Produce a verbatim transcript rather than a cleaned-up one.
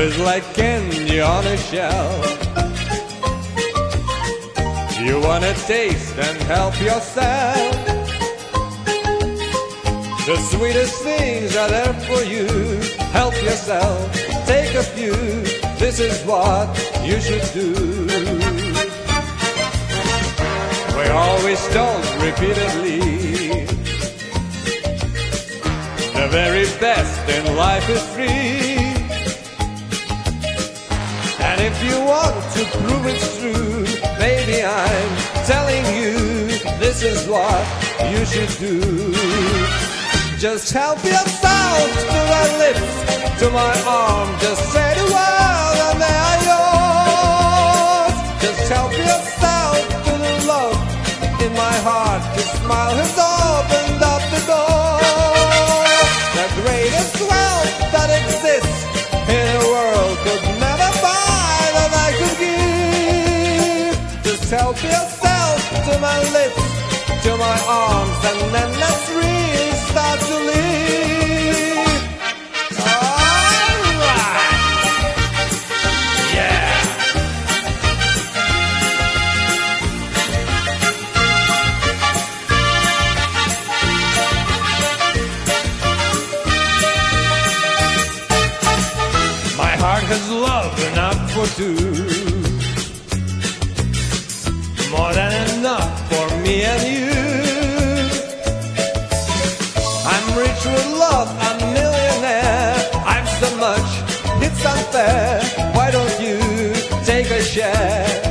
is like candy on a shelf. You wanna taste and help yourself. The sweetest things are there for you. Help yourself, take a few. This is what you should do. We're always told repeatedly the very best in life is free. And if you want to prove it's true, baby, I'm telling you, this is what you should do. Just help yourself to my lips, to my arm. Just say the word and they are yours. Just help yourself to the love in my heart. The smile has opened up the door. The greatest wealth that exists in the world could never buy that I could give. Just help yourself to my lips, to my arms, and then let's really start to live. Alright, yeah. My heart has love enough for two, more than enough for me and you. I'm rich with love, I'm a millionaire. I'm so much, it's unfair. Why don't you take a share?